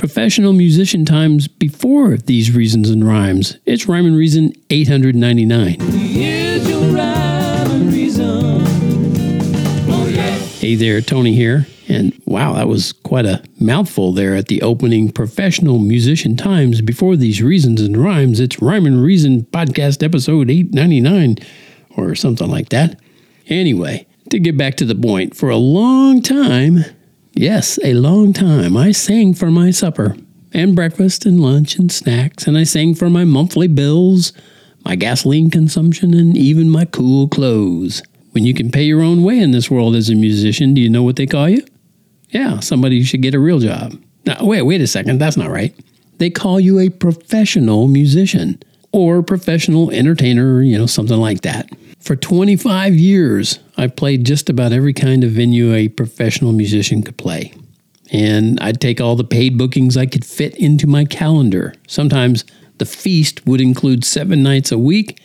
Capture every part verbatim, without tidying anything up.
professional musician times before these reasons and rhymes. It's Rhyme and Reason eight ninety-nine. Here's your rhyme and reason. Oh, yeah. Hey there, Tony here. And wow, that was quite a mouthful there at the opening. Professional musician times before these reasons and rhymes. It's Rhyme and Reason podcast episode eight ninety-nine or something like that. Anyway, to get back to the point, for a long time, yes, a long time, I sang for my supper and breakfast and lunch and snacks, and I sang for my monthly bills, my gasoline consumption, and even my cool clothes. When you can pay your own way in this world as a musician, do you know what they call you? Yeah, somebody should get a real job. Now, wait, wait a second, that's not right. They call you a professional musician or professional entertainer, you know, something like that. For twenty-five years, I played just about every kind of venue a professional musician could play. And I'd take all the paid bookings I could fit into my calendar. Sometimes the feast would include seven nights a week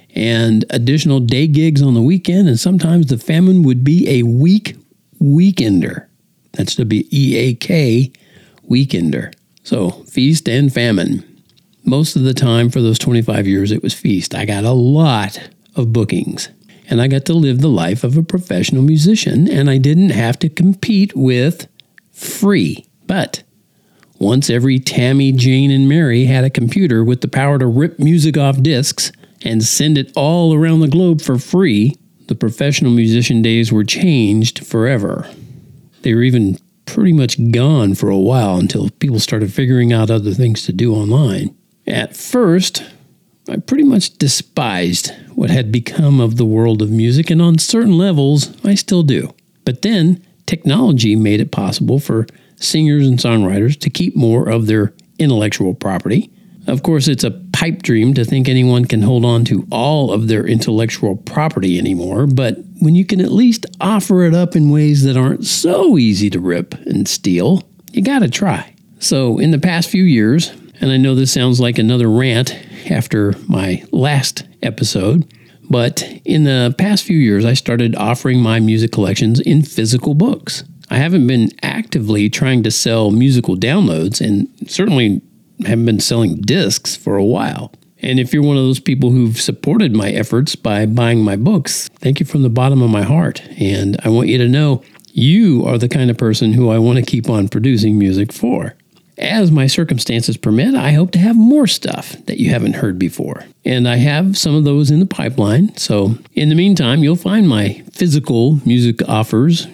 and additional day gigs on the weekend. And sometimes the famine would be a week weekender. That's W E A K, weekender. So feast and famine. Most of the time for those twenty-five years, it was feast. I got a lot of bookings, and I got to live the life of a professional musician, and I didn't have to compete with free. But once every Tammy, Jane, and Mary had a computer with the power to rip music off discs and send it all around the globe for free, the professional musician days were changed forever. They were even pretty much gone for a while until people started figuring out other things to do online. At first, I pretty much despised what had become of the world of music, and on certain levels, I still do. But then, technology made it possible for singers and songwriters to keep more of their intellectual property. Of course, it's a pipe dream to think anyone can hold on to all of their intellectual property anymore, but when you can at least offer it up in ways that aren't so easy to rip and steal, you gotta try. So, in the past few years, and I know this sounds like another rant after my last episode, but in the past few years, I started offering my music collections in physical books. I haven't been actively trying to sell musical downloads, and certainly haven't been selling discs for a while. And if you're one of those people who've supported my efforts by buying my books, thank you from the bottom of my heart. And I want you to know you are the kind of person who I want to keep on producing music for. As my circumstances permit, I hope to have more stuff that you haven't heard before. And I have some of those in the pipeline. So in the meantime, you'll find my physical music offers,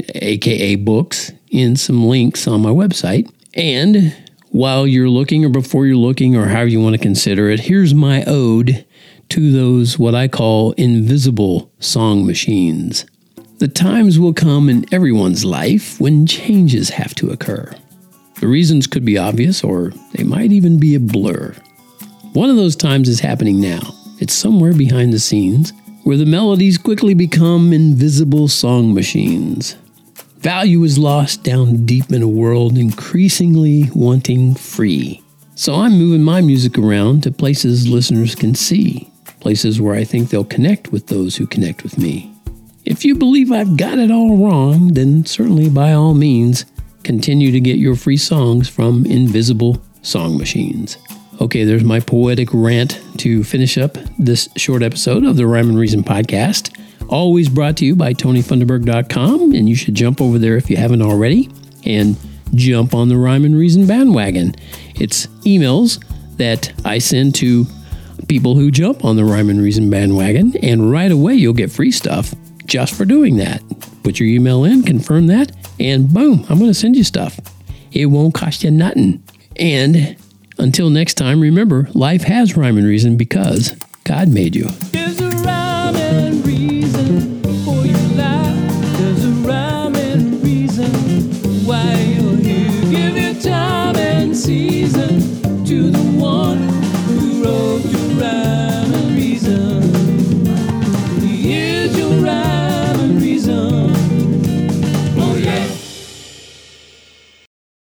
aka books, in some links on my website. And while you're looking, or before you're looking, or however you want to consider it, here's my ode to those what I call invisible song machines. The times will come in everyone's life when changes have to occur. The reasons could be obvious, or they might even be a blur. One of those times is happening now. It's somewhere behind the scenes, where the melodies quickly become invisible song machines. Value is lost down deep in a world increasingly wanting free. So I'm moving my music around to places listeners can see, places where I think they'll connect with those who connect with me. If you believe I've got it all wrong, then certainly by all means, continue to get your free songs from invisible song machines. Okay, there's my poetic rant to finish up this short episode of the Rhyme and Reason podcast. Always brought to you by Tony Funderburg dot com, and you should jump over there if you haven't already and jump on the Rhyme and Reason bandwagon. It's emails that I send to people who jump on the Rhyme and Reason bandwagon, and right away you'll get free stuff just for doing that. Put your email in, confirm that, and boom, I'm going to send you stuff. It won't cost you nothing. And until next time, remember, life has rhyme and reason because God made you.